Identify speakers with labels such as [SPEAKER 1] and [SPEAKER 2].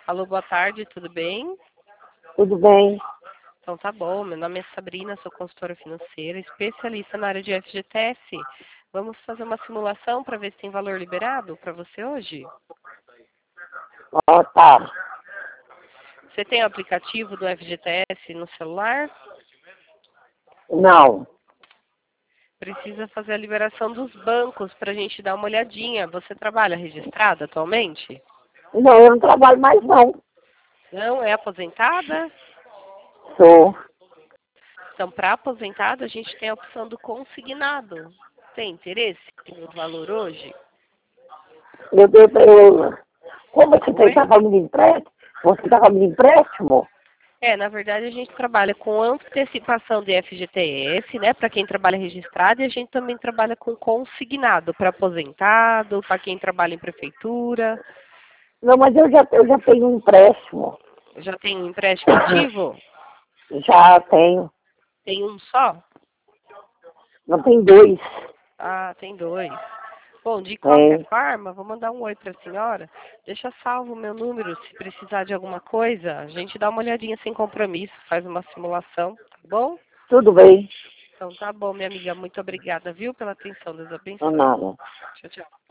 [SPEAKER 1] Alô, boa tarde, tudo bem?
[SPEAKER 2] Tudo bem?
[SPEAKER 1] Então tá bom, meu nome é Sabrina, sou consultora financeira, especialista na área de FGTS. Vamos fazer uma simulação para ver se tem valor liberado para você hoje?
[SPEAKER 2] Ó, tá.
[SPEAKER 1] Você tem o aplicativo do FGTS no celular?
[SPEAKER 2] Não.
[SPEAKER 1] Precisa fazer a liberação dos bancos para a gente dar uma olhadinha. Você trabalha registrado atualmente?
[SPEAKER 2] Não, eu não trabalho mais não.
[SPEAKER 1] Não, é aposentada?
[SPEAKER 2] Sou.
[SPEAKER 1] Então, para aposentado, a gente tem a opção do consignado. Tem interesse no valor hoje?
[SPEAKER 2] Como você está falando de empréstimo? Você está falando de empréstimo?
[SPEAKER 1] Na verdade, a gente trabalha com antecipação de FGTS, né, para quem trabalha registrado, e a gente também trabalha com consignado para aposentado, para quem trabalha em prefeitura.
[SPEAKER 2] Não, mas eu já tenho um empréstimo.
[SPEAKER 1] Já tem um empréstimo ativo?
[SPEAKER 2] Já tenho.
[SPEAKER 1] Tem um só?
[SPEAKER 2] Não tem dois.
[SPEAKER 1] Ah, tem dois. Bom, de qualquer
[SPEAKER 2] Tem.
[SPEAKER 1] forma, vou mandar um oi para a senhora. Deixa salvo o meu número, se precisar de alguma coisa, a gente dá uma olhadinha sem compromisso, faz uma simulação, tá bom?
[SPEAKER 2] Tudo bem.
[SPEAKER 1] Então tá bom, minha amiga, muito obrigada, viu, pela atenção. Deus
[SPEAKER 2] Não
[SPEAKER 1] abençoe.
[SPEAKER 2] nada.
[SPEAKER 1] Tchau, tchau.